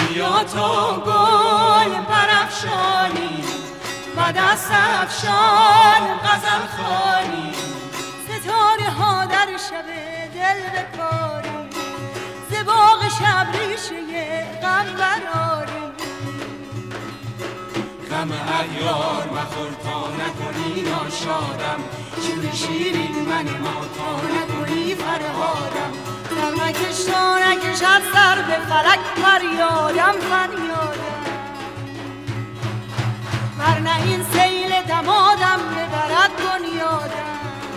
بیا تا گل برافشانی و دست افشان غزل خوانی، ستاره ها در شب دل بکاری، ز باغ شب ریشه غم براری. غم عیار مخور تا نکنی ناشادم، شور شیرین من ما تا نکنی فرهادم. سر نکش تا نکشد سر به فلک فریادم فریادم، ورنه این سیل دمادم ببرد بنیادم.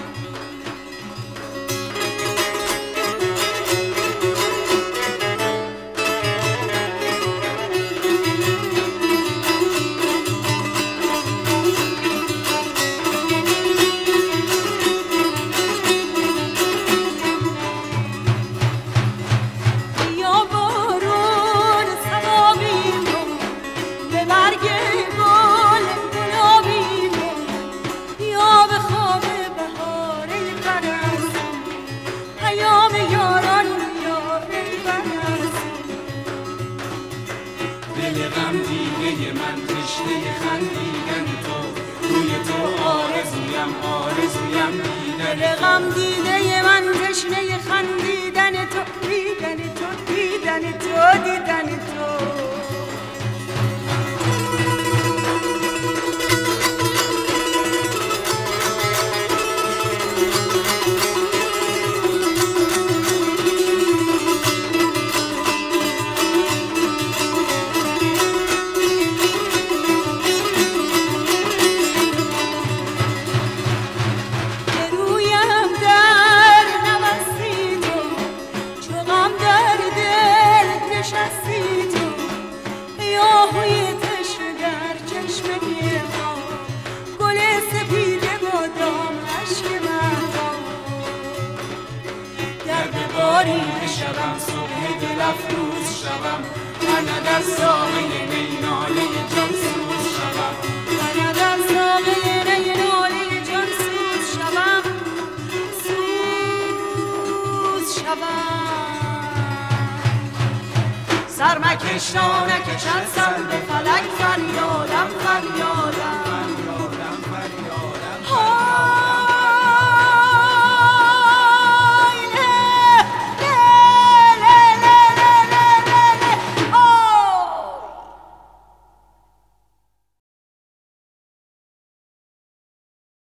دل غم دیده من تشنه خندیدن تو، روی تو آرزویم آرزویم دیدن. دل غم دیده من تشنه خندیدن تو، دیدن تو دیدن تو دیدن تو. شبم صبح دل افروز شبم، من در ساقه نی ناله جان سوز شبم، من در ساقه نی ناله جان سوز شبم، سوز شبم. سر مکش تا نکشد سر به فلک فریادم فریادم.